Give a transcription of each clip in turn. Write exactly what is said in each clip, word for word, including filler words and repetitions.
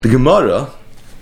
The Gemara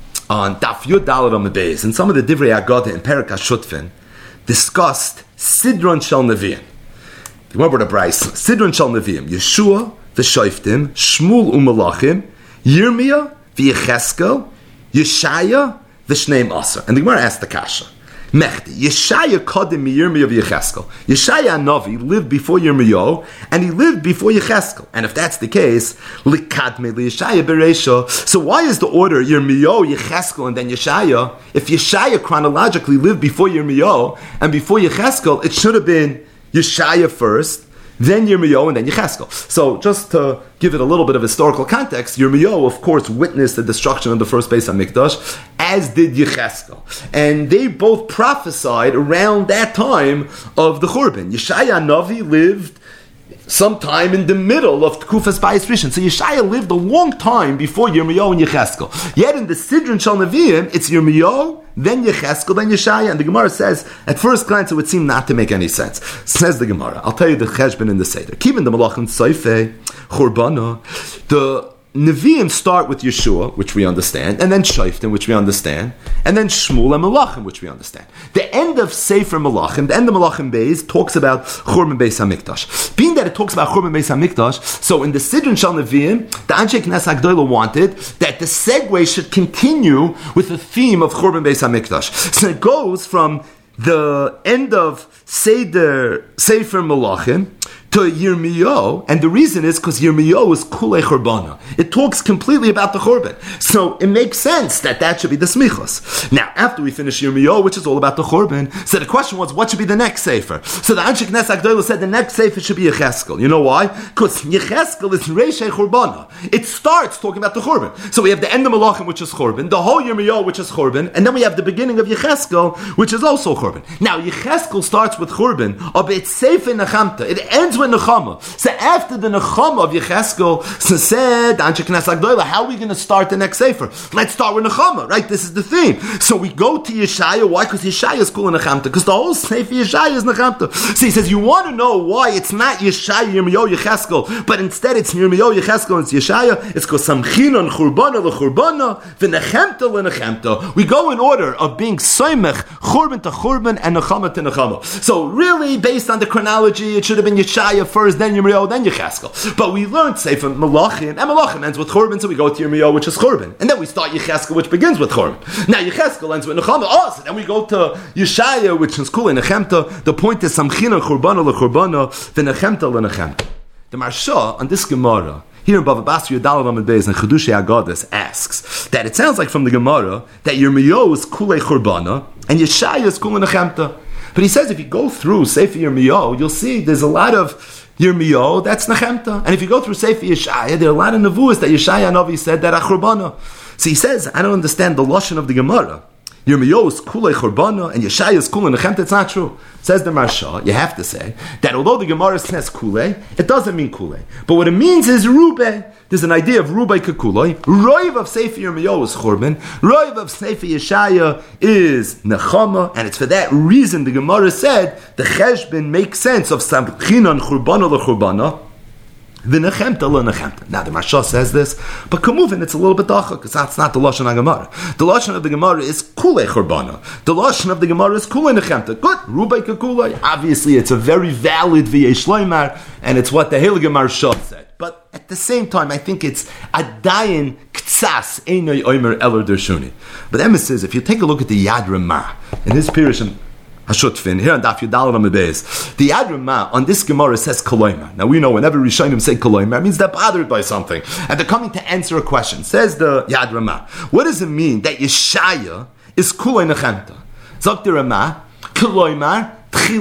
on Daf Yud Daled on the Beis and some of the Divrei Agadah in Perek HaShutfin discussed Sidron Shel Nevi'im. The Gemara brought a brayso. Sidron Shel Nevi'im. Yeshua v'Shoftim, Shmuel u'Malachim, Yirmiyah v'Yecheskel, Yeshaya v'Shneim Aser. And the Gemara asked the kasha. Mechti, Yeshaya Kodim Yirmiyah v'Yecheskel. Yeshaya Navi lived before Yirmiyahu, and he lived before Yecheskel. And if that's the case, Likadme Yeshaya Bereisha. So why is the order Yirmiyahu, Yecheskel, and then Yeshaya? If Yeshaya chronologically lived before Yirmiyahu and before Yecheskel, it should have been Yeshaya first, then Yirmiyahu, and then Yecheskel. So just to give it a little bit of historical context, Yirmiyahu, of course, witnessed the destruction of the first Beis HaMikdash, as did Yecheskel. And they both prophesied around that time of the Churban. Yeshaya Navi lived sometime in the middle of Tkufas Bayis Rishon. So Yeshaya lived a long time before Yirmiyahu and Yecheskel. Yet in the Sidron Shel Nevi'im, it's Yirmiyahu, then Yecheskel, then Yeshaya. And the Gemara says, at first glance, it would seem not to make any sense. Says the Gemara, I'll tell you the cheshbon in the Seder. Kivin the Malachim Soifei, Churbana, the Nevi'im start with Yeshua, which we understand, and then Shoftim, which we understand, and then Shmuel and Malachim, which we understand. The end of Sefer Malachim, the end of Malachim Beis, talks about Churban Beis HaMikdash. Being that it talks about Churban Beis HaMikdash, so in the Sidron Shel Nevi'im, the Anshe Knesset HaGdolah wanted that the segue should continue with the theme of Churban Beis HaMikdash. So it goes from the end of Seder, Sefer Malachim to Yirmiyahu, and the reason is because Yirmiyahu is Kulei Churbana. It talks completely about the Churban. So it makes sense that that should be the Smichos. Now, after we finish Yirmiyahu, which is all about the Churban, so the question was, what should be the next Sefer? So the Anshe Knesset HaGdolah said the next Sefer should be Yecheskel. You know why? Because Yecheskel is Reishei Churbana. It starts talking about the Churban. So we have the end of Malachim, which is Churban, the whole Yirmiyahu, which is Churban, and then we have the beginning of Yecheskel, which is also Churban. Now, Yecheskel starts with Churban, but it's Sefer Nechamta. It ends with Nechama. So after the Nechama of Yecheskel, so said Anshe Knesset HaGdolah, how are we going to start the next Sefer? Let's start with Nechama, right? This is the theme. So we go to Yeshaya. Why? Because Yeshaya is cool in Nechamta. Because the whole Sefer Yeshaya is Nechamta. So he says, you want to know why it's not Yeshaya, Yirmiyahu, Yecheskel, but instead it's Yirmiyahu, Yecheskel, and it's Yeshaya? It's because Samchinon, Churbana, LeChurbana, V'Nechemta, LeNechemta. We go in order of being Soymech, Churban to Churban, and Nechama to Nechama. So really, based on the chronology, it should have been Yeshaya first, then Yirmiyahu, then Yecheskel. But we learned Sefer Malachim, and Malachim ends with Churban, so we go to Yirmiyahu, which is Churban. And then we start Yecheskel, which begins with Churban. Now Yecheskel ends with Nechama. Oh, so then we go to Yeshaya, which is cool in Nechemta. The point is Samchina, Churbana, LeChurbana, V'Nechemta, LeNechemta. The Marsha, on this Gemara, here in Bava Basra Yudalad Amud Beis and Chedushei Agadas asks that it sounds like from the Gemara that Yirmiyahu is Kulei Churbana and Yeshaya is Kulei Nechemta. But he says if you go through Sefer Yirmiyahu, you'll see there's a lot of Yirmiyahu, that's Nechemta. And if you go through Sefer Yeshaya, there are a lot of Nevuas that Yeshaya Navi said that are Churbana. So he says, I don't understand the Lashon of the Gemara. Yirmiyahu is Kulei Churbana and Yeshaya is Kulei Nechemta. It's not true. Says the Marsha, you have to say that although the Gemara says Kulei, it doesn't mean Kulei. But what it means is Rubei. There's an idea of Rubai Kekuloi. Roiv of Sefer Yirmiyahu is Churban. Roiv of Sefer Yeshaya is Nechama. And it's for that reason the Gemara said the Cheshbon makes sense of Samchinon Churbana LeChurbana. V'Nechemta LeNechemta. Now the Marsha says this, but Kamuvin it's a little bit dacha because that's not the lashon of Gemara. The lashon of the Gemara is Kulei Churbana. The lashon of the Gemara is Kulei Nechemta. Good, Rubai Kekulei. Obviously, it's a very valid v'yesh loymar, and it's what the Heilige Marsha said. But at the same time, I think it's adayin ktsas einay omer eler dershuni. But Emma says if you take a look at the Yad Ramah in his Pirush Hashutfin, here on Daf Yudalad Amud Beis, the Yad Ramah on this Gemara says Koloima. Now we know whenever Rishonim say Koloima, it means they're bothered by something. And they're coming to answer a question. Says the Yad Ramah, what does it mean that Yeshaya is Kulei Nechemta? Zok the Ramah, Koloima,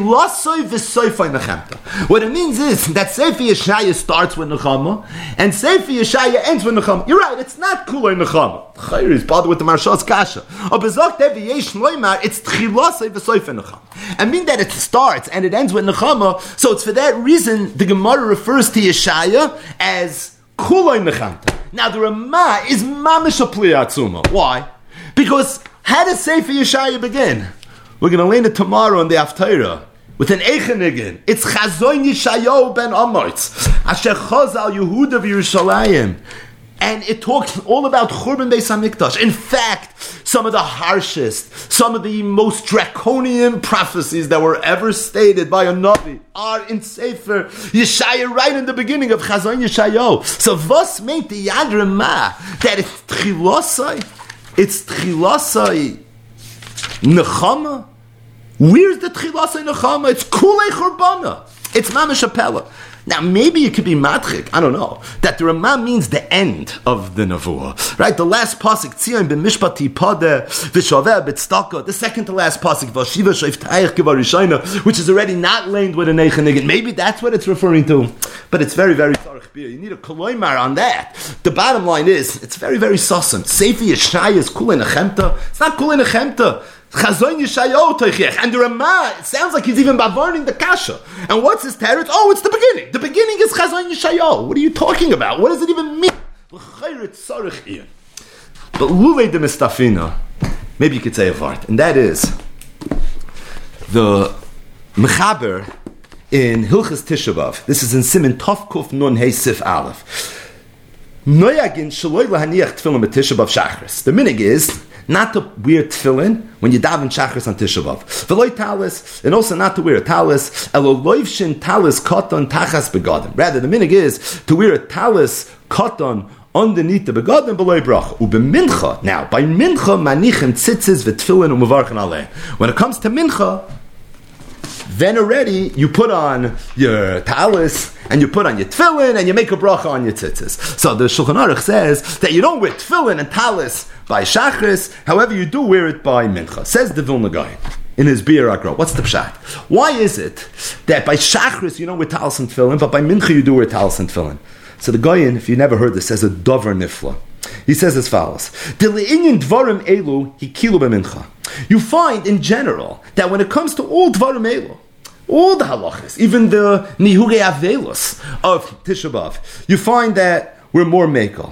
what it means is that Sefer Yeshaya starts with Nechama and Sefer Yeshaya ends with Nechama. You're right, it's not Kulei Nechama. Chayr is bothered with the Marsha's Kasha. It's Tchilasei v'Soifei Nechama. I mean that it starts and it ends with Nechama, so it's for that reason the Gemara refers to Yeshaya as Kulei Nechama. Now the Ramah is Mamish Pli Atzuma. Why? Because how does Sefer Yeshaya begin? We're going to learn it tomorrow in the Haftarah with an Eichenigin. It's Chazoin Yeshayahu ben Amortz. Asher Chazal Yehuda v'Yerushalayim. And it talks all about Churban Beis HaMikdash. In fact, some of the harshest, some of the most draconian prophecies that were ever stated by a Navi are in Sefer Yeshaya, right in the beginning of Chazon Yeshayahu. So was meint the Yad Ramah that it's Tchilasai? It's Tchilasai Nechama? Where's the Tchilasai Nechama? It's Kulei Churbana. It's Mamash Apella. Now, maybe it could be matchik, I don't know, that the Ramah means the end of the Nevuah. Right? The last pasuk, Tzion b'mishpat tipadeh v'shaveh b'tztaka, the second to last pasuk, v'ashiva shayftayich k'varishayna, which is already not lamed with a neichenigin. Maybe that's what it's referring to. But it's very, very tzarech biyah. You need a koloimar on that. The bottom line is, it's very, very sussum. Sefer Yeshaya is kulei nechemta. It's not kulei nechemta. Chazon Yeshayahu Toichech, and the Ramah, it sounds like he's even bavarning the kasha. And what's his teretz? Oh, it's the beginning. The beginning is Chazon Yeshayahu. What are you talking about? What does it even mean? But Lulei de Mistafina, maybe you could say a vart, and that is the Mechaber in Hilchas Tisha B'Av. This is in Siman Tov Kuf Nun Hey Sif Aleph. Noyagin Shaloi Lahaniach Tefillin B'Tisha B'Av Shachris. The minig is not to wear tefillin when you daven shachris on Tisha B'Av. V'loi talis, and also not to wear a talis. Elo loivshin talis koton tachas begadim. Rather, the minig is to wear a talis koton underneath the begadim below brach. Ubemincha. Now, by mincha manichem tzitzis v'tefillin u'mevarchen aleh. When it comes to mincha, then already you put on your talis and you put on your tefillin and you make a bracha on your tzitzis. So the Shulchan Aruch says that you don't wear tefillin and talis by shachris, however you do wear it by mincha. Says the Vilna Gaon in his Bir Agra. What's the pshat? Why is it that by shachris you don't wear talis and tefillin, but by mincha you do wear talis and tefillin? So the Gaon, if you never heard this, says a dover nifla. He says as follows: dvarim elu hikilu b'mincha. You find in general that when it comes to all dvarim elu, all the halachas, even the nihugei avelos of Tisha B'Av, you find that we're more mekel.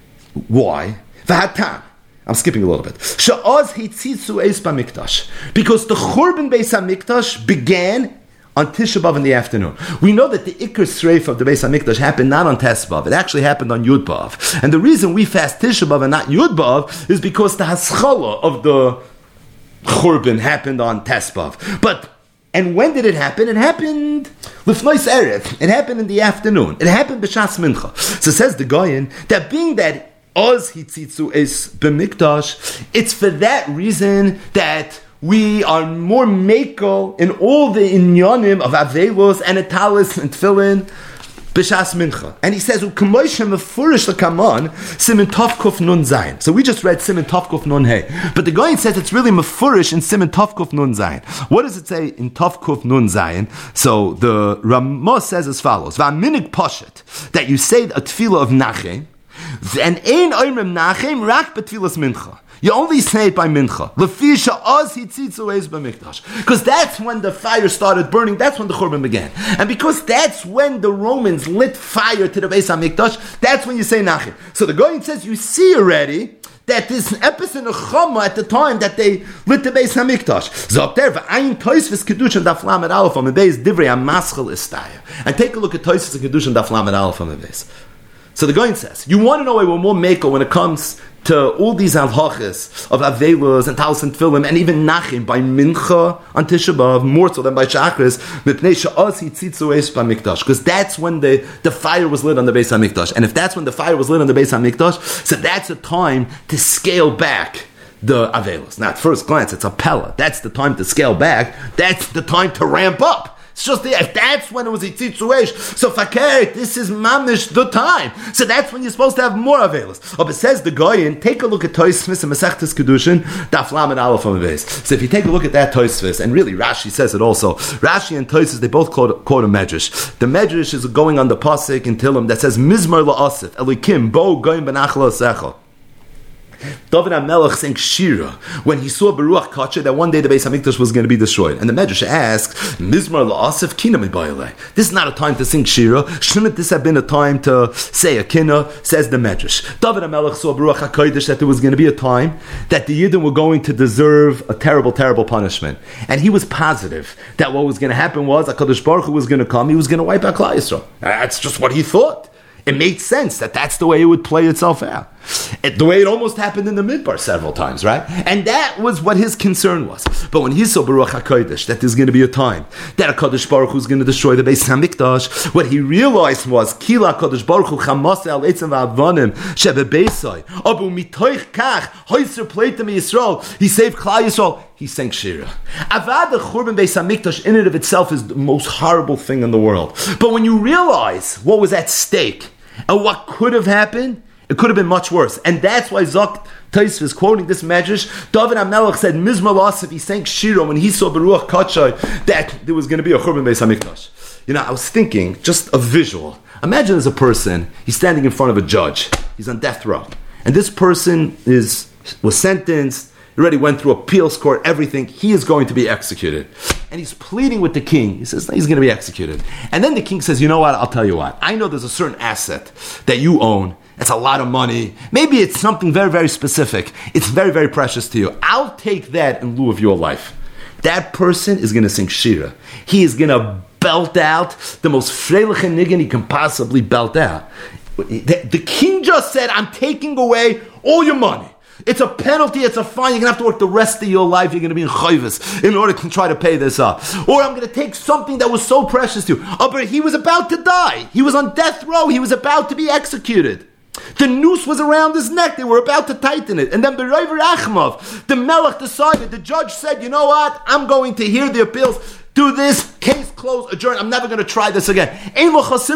Why? V'hatam. I'm skipping a little bit. Sha'oz hitzitzu eis b'mikdash, because the Churban Beis HaMikdash began on Tisha B'Av in the afternoon. We know that the Iker Sreif of the Beis HaMikdash happened not on Tes B'Av, it actually happened on Yud B'Av. And the reason we fast Tisha B'Av and not Yud B'Av is because the haschala of the Churban happened on Tes B'Av. But and when did it happen? It happened Lifnois Erev. It happened in the afternoon. It happened b'Shas Mincha. So says the Goyen that being that Oz hitzitzu es b'mikdash, it's for that reason that we are more mekel in all the inyanim of avelos and etalis and tefillin b'shas mincha. And he says, "U'kamoishem mefurish l'kaman simin tov kuf nun zayin." So we just read simin tov kuf nun hey, but the guy says it's really mefurish in simin tov kuf nun zayin. What does it say in tov kuf nun zayin? So the Ramah says as follows: "Va'minig poshet that you say a tefillah of nachem, and ein oimrim nachem rak betfilas mincha." You only say it by mincha. Because that's when the fire started burning. That's when the Churban began. And because that's when the Romans lit fire to the Beis HaMikdash, that's when you say nachem. So the Goyen says, you see already that this episode of Chama at the time that they lit the Beis HaMikdash. So up there, v'ayin toisves kedushin daf lamed aleph on the Beis divrei hamaschel istaya. And take a look at toisves kedushin daf lamed aleph on the Beis. So the Goyen says, you want to know why we're more makel when it comes to all these halachas of avelos and talis and tefillin and even nachim by mincha on Tisha B'Av more so than by shachris, because that's when the, the fire was lit on the Beis HaMikdash. And if that's when the fire was lit on the Beis HaMikdash, so that's a time to scale back the avelos. Now at first glance it's a pella. That's the time to scale back. That's the time to ramp up. It's just the, if that's when it was Yitzitzu Eish. So fakert, this is mamish the time. So that's when you're supposed to have more avelos. Oh, but says the Goyen, take a look at Tosfos and Masechtas Kedushin, Daf Lamed Aleph on the base. So if you take a look at that Tosfos, and really Rashi says it also, Rashi and Tosfos, they both quote, quote a medrash. The medrash is going on the pasuk in Tillim that says Mizmar la'asif Elikim bo goyim benachla secha. David HaMelech sang Shira when he saw Baruch Kacha that one day the Beis HaMikdash was going to be destroyed. And the Medrash asks, Mizmar la'asif kina mibayalei. This is not a time to sing Shira. Shouldn't this have been a time to say a kina? Says the Medrash. David HaMelech saw Baruch HaKodesh that there was going to be a time that the Yidden were going to deserve a terrible, terrible punishment. And he was positive that what was going to happen was HaKadosh Baruch Hu was going to come, he was going to wipe out Klal Yisrael. That's just what he thought. It made sense that that's the way it would play itself out. It, the way it almost happened in the Midbar several times, right? And that was what his concern was. But when he saw Baruch HaKodesh, that there's going to be a time that HaKadosh Baruch Hu is going to destroy the Beis HaMikdash, what he realized was, Kila HaKadosh Baruch Hu chamaseh al etzem va'avanim shebe beisai, abu mitoich kach, hoiser pleitem Yisrael, he saved Klal Yisrael, he sang Shira. Avad the Churban Beis HaMikdash in and of itself is the most horrible thing in the world. But when you realize what was at stake, and what could have happened, it could have been much worse. And that's why Zok Taisv is quoting this medrash. David HaMelech said, Mizmor L'Asaf, he sang Shira when he saw Beruach Kachai that there was going to be a Churban Beis HaMikdash. You know, I was thinking, just a visual. Imagine as a person, he's standing in front of a judge. He's on death row. And this person is was sentenced, already went through appeals court, everything. He is going to be executed. And he's pleading with the king. He says, he's going to be executed. And then the king says, you know what, I'll tell you what. I know there's a certain asset that you own. It's a lot of money. Maybe it's something very, very specific. It's very, very precious to you. I'll take that in lieu of your life. That person is going to sing Shira. He is going to belt out the most freiliche niggin he can possibly belt out. The, the king just said, I'm taking away all your money. It's a penalty, it's a fine. You're going to have to work the rest of your life. You're going to be in chayvus in order to try to pay this up. Or I'm going to take something that was so precious to you. Oh, but he was about to die. He was on death row. He was about to be executed. The noose was around his neck. They were about to tighten it. And then B'Roiver Achmav, the Melech decided, the judge said, you know what? I'm going to hear the appeals. Do this, case closed, adjourned. I'm never going to try this again. You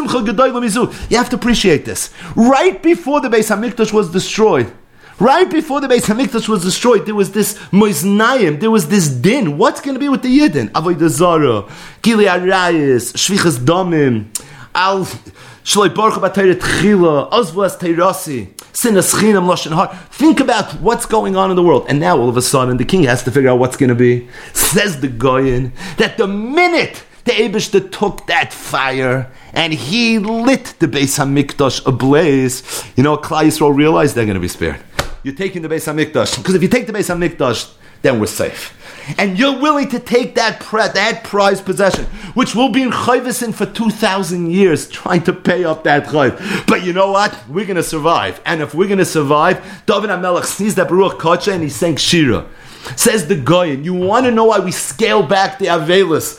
have to appreciate this. Right before the Beis HaMikdash was destroyed, Right before the Beis HaMikdash was destroyed, there was this moiznayim, there was this din. What's going to be with the Yidden? Avodah Zarah, Gili Arayis, Shvichas Damim, Al Shloi Baruch B'Torah Tchila, Ozvas Teirasi, Sinas Chinam Lashon Har. Think about what's going on in the world. And now all of a sudden the king has to figure out what's going to be. Says the Goyen that the minute the Eibishter took that fire and he lit the Beis HaMikdash ablaze, you know, Klal Yisrael realized they're going to be spared. You're taking the Beis HaMikdash, because if you take the Beis HaMikdash, then we're safe. And you're willing to take that pre- that prized possession, which will be in chayvus for two thousand years, trying to pay up that chayv. But you know what? We're going to survive. And if we're going to survive, David HaMelech sees that Baruch Kodesh and he sang Shira. Says the Goyen, you want to know why we scale back the Avelis?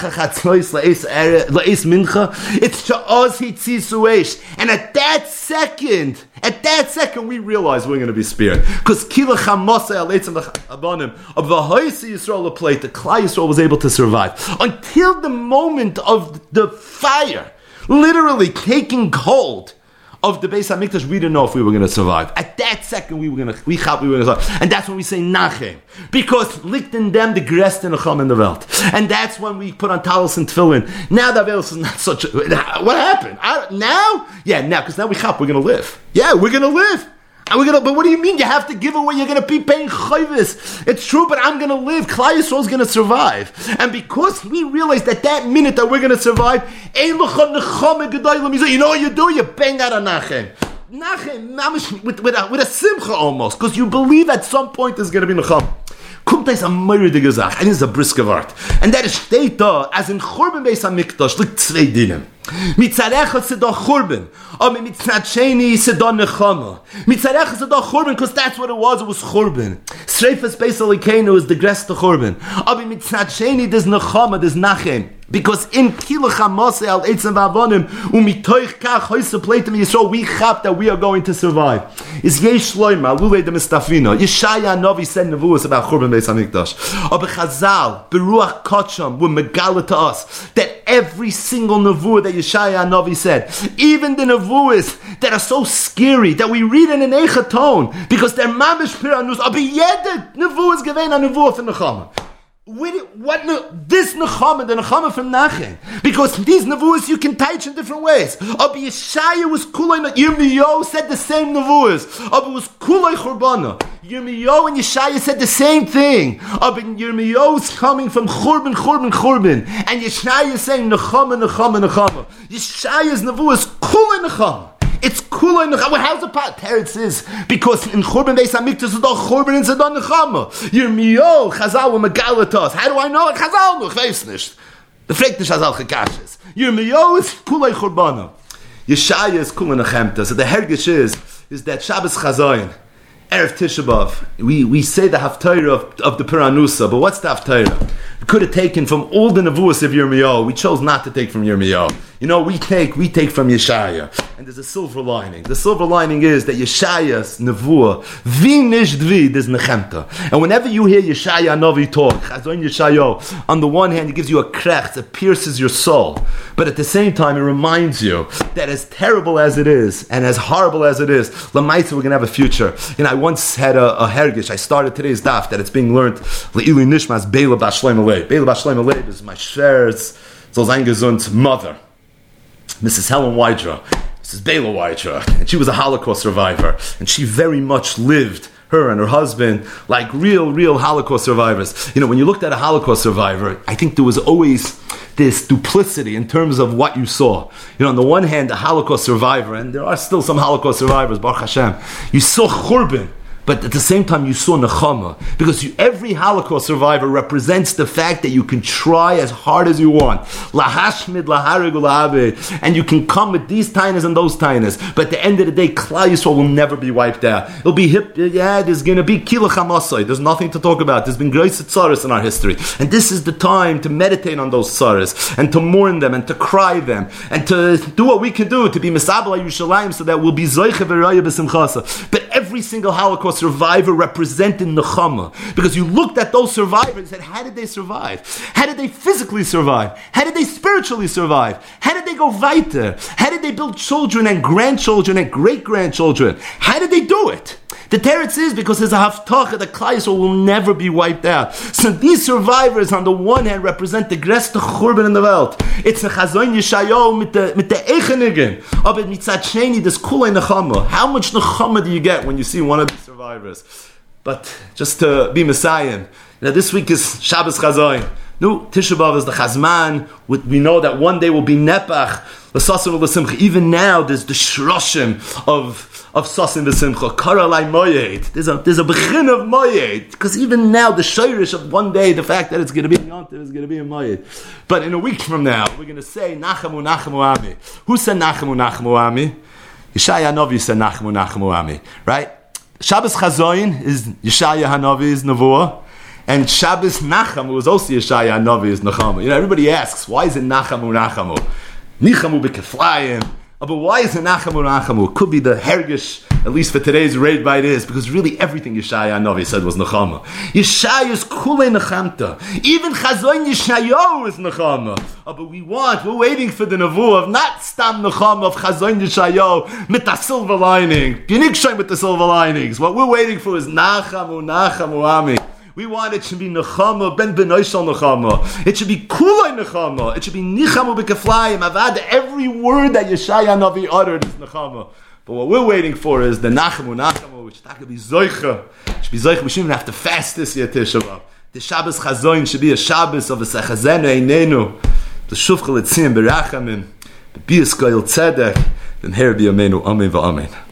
It's to us hitzisu. And at that second, at that second, we realize we're going to be spared. Because Kila Chamasa Aletzim Abanim of the Hoysi Yisrael plate, the Klal Yisrael was able to survive until the moment of the fire, literally taking hold of the Beis HaMikdash. We didn't know if we were going to survive. At that second, we were going to, we thought we were going to survive. And that's when we say Nachem. Because lichten dem the gresten Nachem in the Welt. And that's when we put on talis and tefillin. Now the Avelis is not such a, what happened? I, now? Yeah, now, because now we chop, we're going to live. Yeah, we're going to live. And we're gonna, but what do you mean? You have to give away. You're going to be paying chayvis. It's true, but I'm going to live. Klal Yisrael is going to survive. And because we realize that that minute that we're going to survive, you know what you do? You bang out a nachem. Nachem, with, with, a, with a simcha almost. Because you believe at some point there's going to be nachem. Kommt da is a meurdige Sache, and is a briske Wort. And that steht da, as in Churban Beis HaMikdash, liegt zwei Dinnen. Mit Zarechel se da Churban, aber mit Tzadsheni se da Nechama. Mit Zarechel se da Churban, because that's what it was, it was Churban. Sreifas Beis Elokeinu is the gresta Churban. Aber mit Tzadsheni there's Nechama, there's Nachem. Because in Kila Chamase al Eitzim Vavonim umitoich kach hoyse pleitem Yisrael, we chap that we are going to survive. Is Yesh Shloima Lulei de Mistafina. Yeshaya Novi said nevuos about Churban Beis HaMikdash. Aber Chazal Beruach Kotsham were megala to us that every single nevuah that Yeshaya Novi said, even the nevuahs that are so scary that we read in an Echaton because they're mamish piranus. Aber jede nevuah is given a nevuah for Nechama. What, what this nechama, the nechama from Nachem, because these nevuahs you can teach in different ways. Abi Yeshaya was kulay. Yirmiyahu said the same nevuahs. Abi was kulay churbana. Yirmiyahu and Yeshaya said the same thing. Abi Yirmiyahu is coming from churban, churban, churban, and Yeshaya is saying nechama, nechama, nechama. Yeshaya's nevuahs kulay nechama. It's cool in Nechama. How's the part? Teretz is because in Churban Beis HaMikdash is all Churban and Zedon Nechama. Yirmiyahu, Chazal were megala to us. How do I know it? Chazal noch, weiß nicht. The fragt nicht Chazal chekashes. Yirmiyahu is Kulei Churbana. Yeshaya is kula nechemta. So the hergish is, is that Shabbos Chazayin, Erev Tisha B'Av, we, we say the Haftarah of, of the Puranusa, but what's the Haftarah? We could have taken from all the Nevuos of Yirmiyahu. We chose not to take from Yirmiyahu. You know, we take we take from Yeshaya. And there's a silver lining. The silver lining is that Yeshaya's Nevuah, vi nish dvi, there's nechemta. And whenever you hear Yeshaya Novi talk, Chazon Yeshayo, on the one hand, it gives you a krech, it pierces your soul. But at the same time, it reminds you that as terrible as it is, and as horrible as it is, Lamaitza, we're going to have a future. You know, I once had a, a hergish. I started today's daf that it's being learned, Le'ilu Nishmas, Beila Bashleim Aleib. Beila Bashleim Aleib is my Shver's, Zolzangezund's mother, Missus Helen Weidra. Missus Bela Weidra, and she was a Holocaust survivor, and she very much lived, her and her husband, like real, real Holocaust survivors. You know, when you looked at a Holocaust survivor, I think there was always this duplicity in terms of what you saw. You know, on the one hand, a Holocaust survivor, and there are still some Holocaust survivors, Baruch Hashem, you saw Churban, but at the same time you saw Nechama, because you, every Holocaust survivor represents the fact that you can try as hard as you want, lahashmid, laharig, lahabe, and you can come with these tainas and those tainas, but at the end of the day, Klal Yisrael will never be wiped out. It'll be hip, yeah, there's going to be kila chamasai, there's nothing to talk about, there's been great tzaras in our history, and this is the time to meditate on those tzaras, and to mourn them, and to cry them, and to do what we can do, to be misabel Yerushalayim, so that we'll be zoiche v'raya b'simchasa. But every single Holocaust survivor represented Nechama, because you looked at those survivors and said, how did they survive? How did they physically survive? How did they spiritually survive? How did they go weiter? How did they build children and grandchildren and great-grandchildren? How did they do it? The teretz is because there's a haftacha that Klal Yisrael will never be wiped out. So these survivors, on the one hand, represent the größte Churban in the world. It's a Chazon Yeshayahu mit the mit the Eichenigen. Aber mitzad sheni, there's kulei nechama. How much nechama do you get when you see one of these survivors? But just to be Messiah, now this week is Shabbos Chazon. No, Tisha B'Av is the Chazman. We know that one day will be Nepach, l'sasim v'simcha. Even now, there's the shroshim of of sasim v'simcha. Karalai moyed. There's a there's a begin of moyed, because even now the shayrish of one day, the fact that it's going to be in Yontif is going to be in moyed. But in a week from now, we're going to say Nachamu Nachamu Ami. Who said Nachamu Nachamu Ami? Yeshaya Hanavi said Nachamu Nachamu Ami. Right? Shabbos Chazoin is Yeshaya Hanavi's Nevuah. And Shabbos Nachamu is also Yeshaya Hanavi's Nachamu. You know, everybody asks, why is it Nachamu Nachamu? Nichamu b'keflayim. But why is it Nachamu Nachamu? It could be the hergish, at least for today's raid by this, because really everything Yeshaya Hanavi said was Nechama. Yeshaya is kulei nechamta. Even Chazon Yeshayahu is Nechama. Oh, but we want, we're waiting for the Nevuah of not Stam Nechama, of Chazon Yeshayahu, with the silver lining. Yinikshay with the silver linings. What we're waiting for is Nachamu Nachamu Ami. We want it should be Nechama, Ben Benoishal Nechama. It should be Kulay Nechama. It should be Nichamu B'Keflayim. Avad, every word that Yeshaya Hanavi uttered is Nechama. But what we're waiting for is the Nachamu Nachamu, which should be Zoicha. It should be Zoicha. We shouldn't even have to fast this year, Tisha B'Av. The Shabbos Chazon should be a Shabbos of a Sechazenu Einenu. The Shuvcha L'Tziyim B'Rachamim. The B'Yis Koyel Tzedek. Then here be Amenu Amen V'Amen.